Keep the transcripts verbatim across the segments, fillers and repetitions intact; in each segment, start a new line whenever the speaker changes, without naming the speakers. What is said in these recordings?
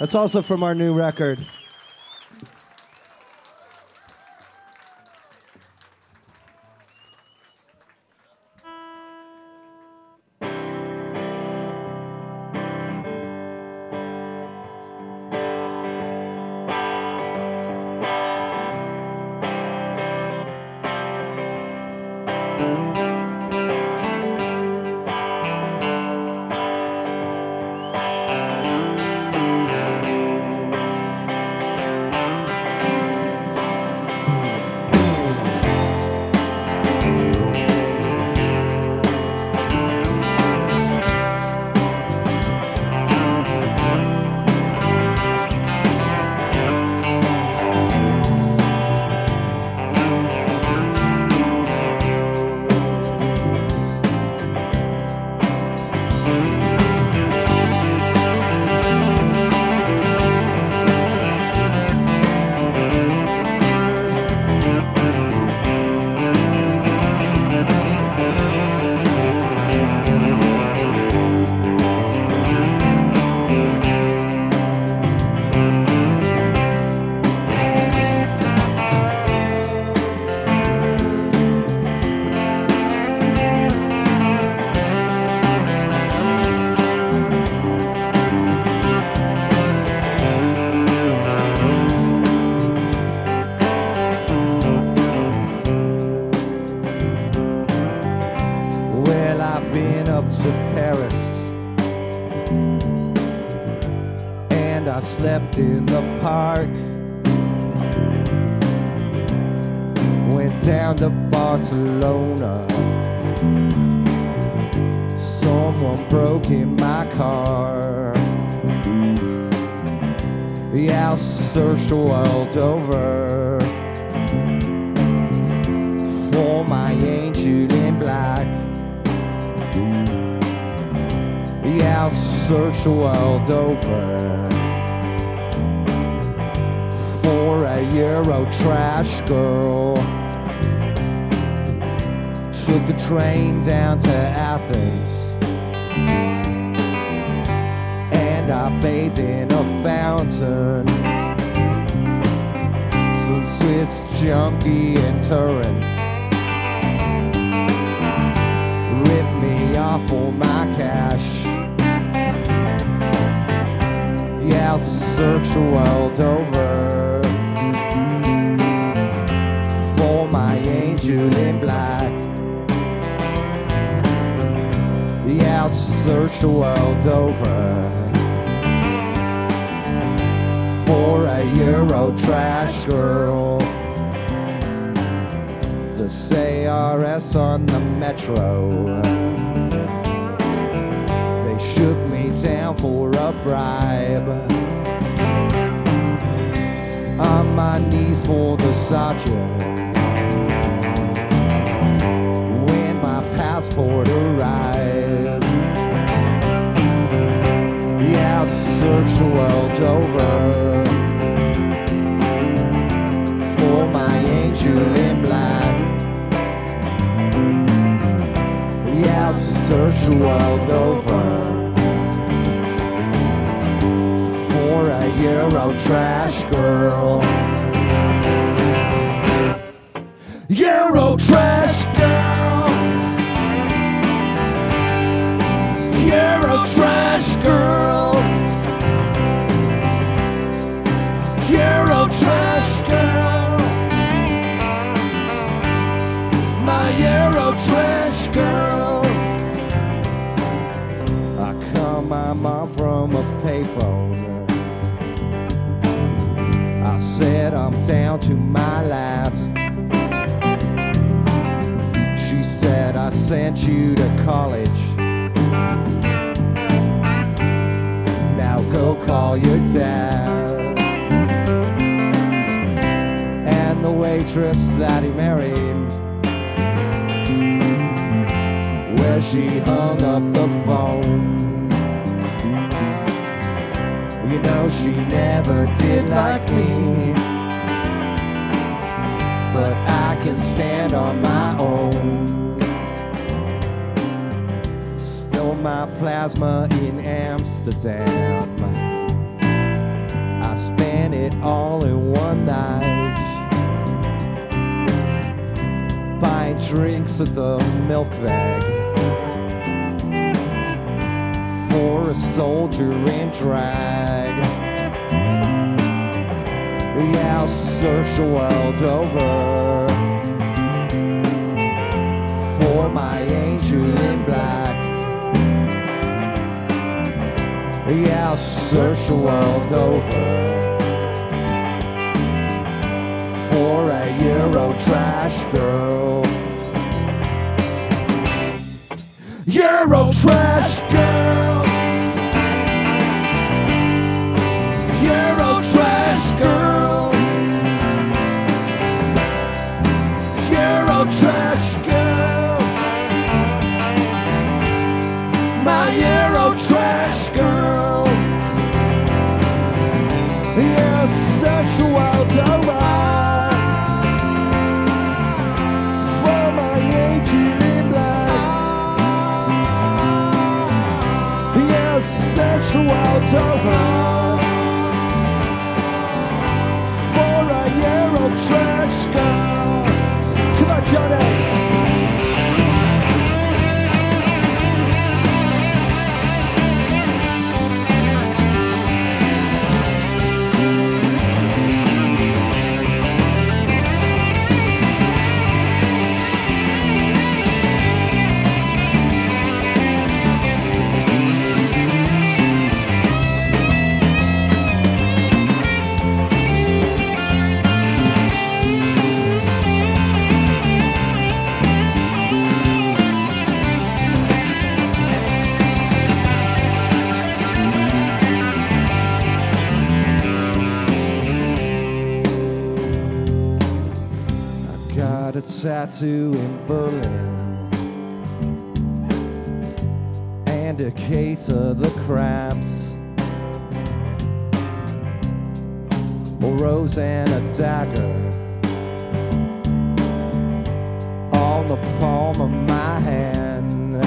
That's also from our new record. Slept in the park, went down to Barcelona. Someone broke in my car. Yeah, I searched the world over for my angel in black. Yeah, I searched the world over for a Euro trash girl. Took the train down to Athens, and I bathed in a fountain. Some Swiss junkie in Turin ripped me off all my cash. Yeah, I'll search the world over for my angel in black. Yeah, I'll search the world over for a Euro trash girl. The C R S on the metro, they shook me down for a bribe. On my knees for the sergeant when my passport arrived. Yeah, I'll search the world over for my angel in black. Yeah, I'll search the world over for a Euro trash girl. Euro trash girl. Euro trash girl. Euro trash girl. My Euro trash girl. I call my mom from a payphone. I said I'm down to my last. She said I sent you to college. Now go call your dad. And the waitress that he married, where she hung up the phone. You know she never did like me, but I can stand on my own. Spill my plasma in Amsterdam. spend it all in one night, buying drinks at the milk bag for a soldier in drag. Yeah, I'll search the world over for my angel in black. Yeah, I'll search the world over for a Euro trash girl. Euro trash girl. Euro trash girl. Euro trash girl. My Euro trash girl. Yeah, such a wild over for my angel in black. Yeah, such a wild over for a Euro trash girl. Come on, Johnny. Got a tattoo in Berlin and a case of the cramps, a rose and a dagger on the palm of my hand.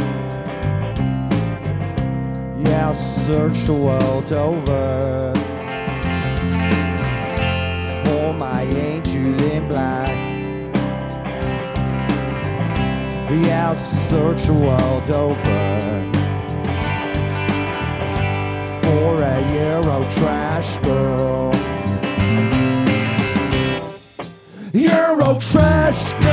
Yeah, I'll search the world over for my angel in black. Yeah, I'll search the world over for a Euro trash girl. Euro trash girl.